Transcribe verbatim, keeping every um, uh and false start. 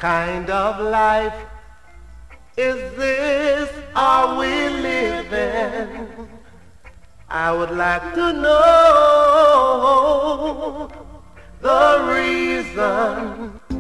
kind of life is this are we living? I would like to know the reason.